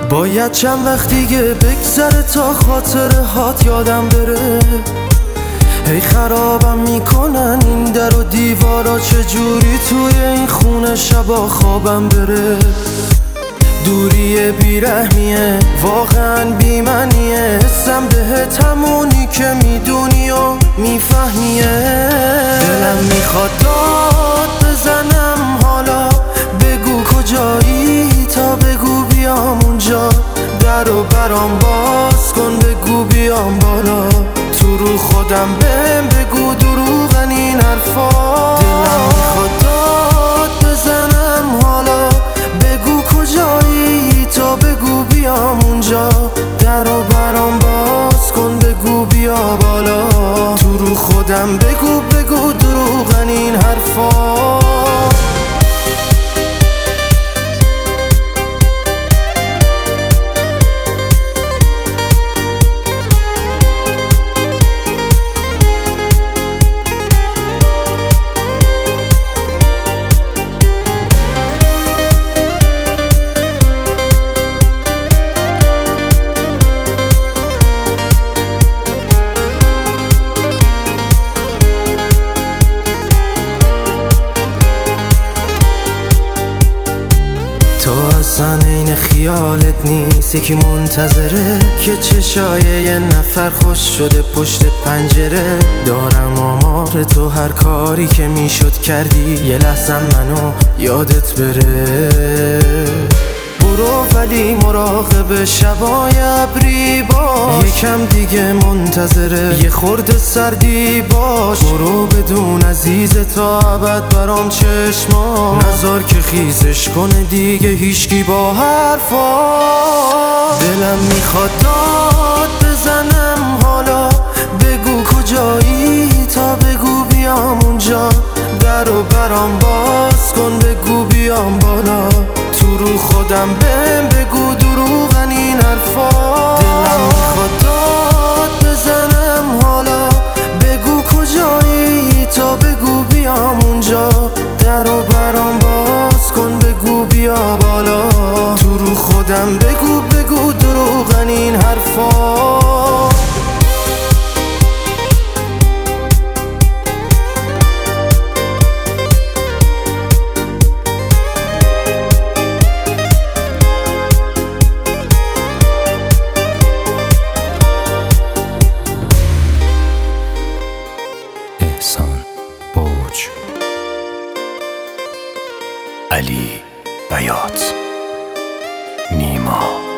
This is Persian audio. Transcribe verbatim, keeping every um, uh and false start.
باید چند وقت دیگه بگذره تا خاطره هات یادم بره. هی خرابم میکنن این در و دیوارا، چجوری توی این خونه شبا خوابم بره. دوری بیرحمیه واقعا بیمنیه، حسم بهت همونی که میدونی و میفهمیه. دلم میخواد داد بزنم حالا، بگو کجایی تا بگو بیام اونجا. در و برام باز کن بگو بیام بالا، تو رو خودم بهم بگو دروغن این حرفا. دلم میخواد داد بزنم حالا، بگو کجایی تا بگو بیام اونجا. در و برام باز کن بگو بیا بالا، تو رو خودم بگو بگو دروغن این حرفا. تو اصلا این خیالت نیست، یکی منتظره که چشای یه نفر خوش شده پشت پنجره. دارم آمار تو هر کاری که میشد کردی، یه لحظه منو یادت بره. برو ولی مراقب شبای ابری باش، یکم دیگه منتظره یه خورده سردی باش. برو بدون عزیز تا ابد برام چشما، نذار که خیسش کنه دیگه هیچکی با حرفا. دلم میخواد داد بزنم حالا، بگو کجایی تا بگو بیام اونجا. در و برام باز کن بگو بیام بالا، تو رو خودم بهم بگو دروغن این حرفا. دلم میخواد داد بزنم حالا، بگو کجایی تا بگو بیام اونجا. در و برام باز کن بگو بیا بالا، تو رو خودم بگو بگو دروغن این حرفا. احسان بوج، علی بیات، نیما.